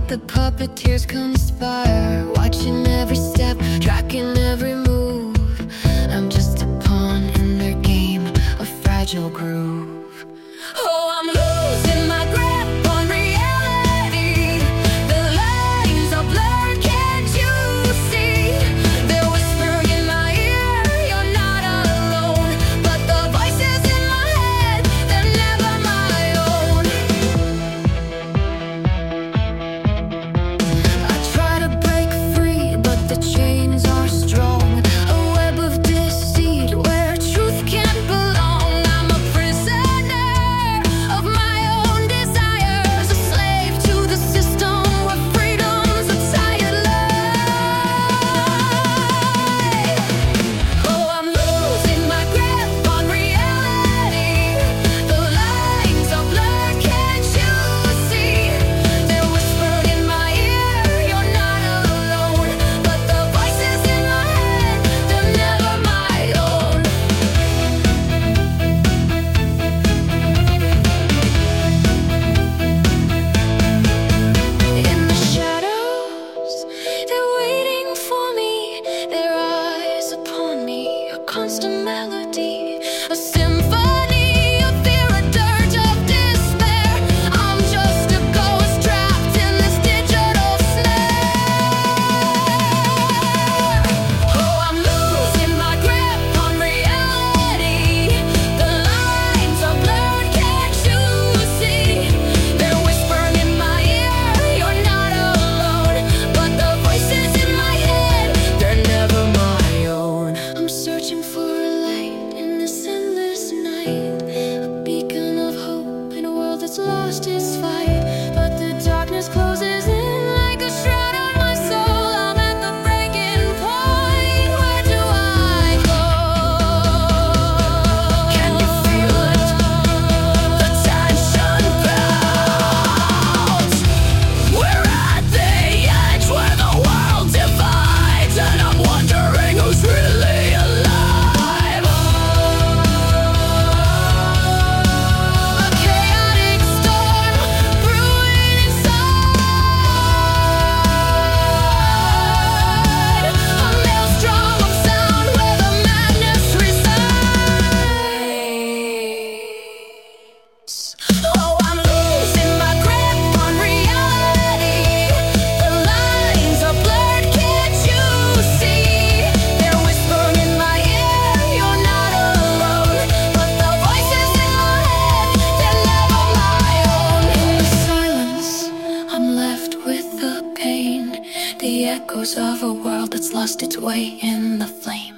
The puppeteers conspire, watching every step, tracking every move. I'm just a pawn in their game, a fragile groove. Oh, I'm losing my grip on reality. The lines are blurred, can't you see? They're whispering in my ear, you're not alone. But the voices in my head, they're never my own. I try to break free, but the chains are strong. A web of deceit where truth can't belong. I'm a prisoner of my own desires, a slave to the system where freedom's a tired lie. Oh, I'm losing my grip on reality. The lines are blurred, can't you see? They're whispered in my ear, you're not alone. But the voices in my head, they're never my own. In the shadows, they're waiting for me. Their eyes upon me, a constant melody, a symphony of fear, a dirge of despair. I'm just a ghost trapped in this digital snare. Oh, I'm losing my grip on reality. The lines are blurred, can't you see? They're whispering in my ear, you're not alone. But the voices in my head, they're never my own. I'm searching for a light in this endless night, a beacon of hope in a world that's lost its fight. But the darkness closes in like a shroud on my soul. I'm at the breaking point. Where do I go? Can you feel it? The tension builds. We're at the edge where the world divides, and I'm wondering who's really alive. A chaotic storm brewing inside, a maelstrom of sound where the madness resides. Oh, I'm losing my grip on reality. The lines are blurred, can't you see? They're whispering in my ear, you're not alone. But the voices in my head, they're never my own. In the silence, I'm left with the pain, the echoes of a world that's lost its way in the flame.